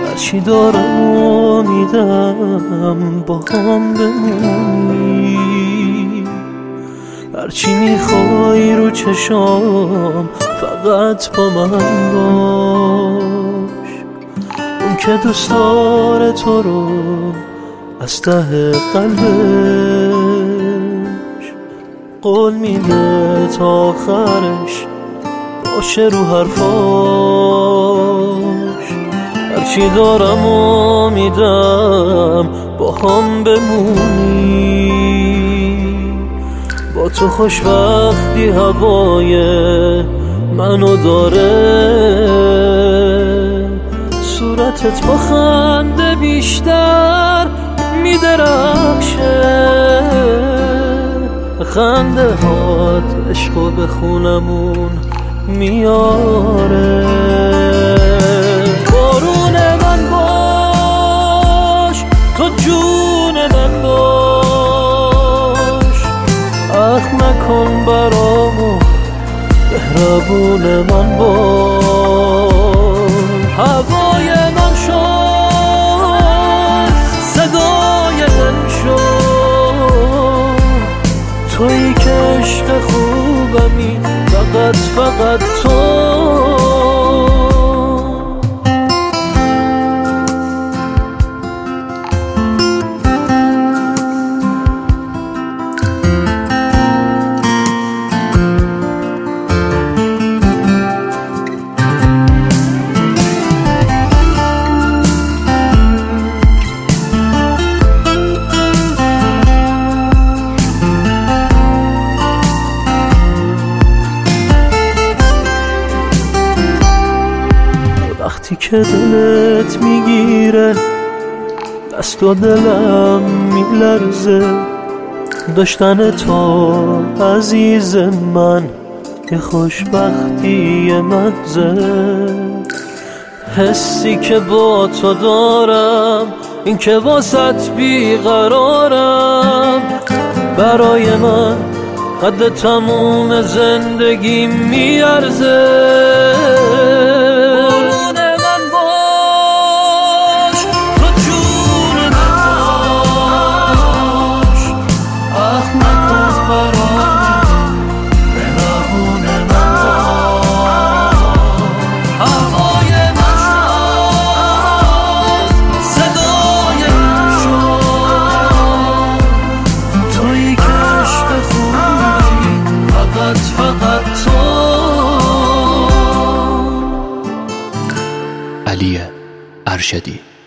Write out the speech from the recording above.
هرچی دارم امیدم با هم بمونی، هرچی میخوای رو چشام فقط با من باش. اون که دوست داره تو رو از ته قلبش، قول میده تا آخرش باشه رو حرفاش. هرچی دارم امیدم با هم بمونی، با تو خوشبختی هوای منو داره، صورتت با خنده بیشتر میدرخشه، خنده هات عشقو به خونمون میاره. بارون من باش، تو جون من باش، اخ نکن برامو مهربون من باش. هوای من شد، صدای من شد، تویی که عشق خوبمی، فقط تو. وقتی که دلت میگیره دست و دلم میلرزه، داشتن تو عزیز من یه خوشبختی محضه. حسی که با تو دارم این که واسط بیقرارم، برای من قد تموم زندگی میارزه. علی ارشدی.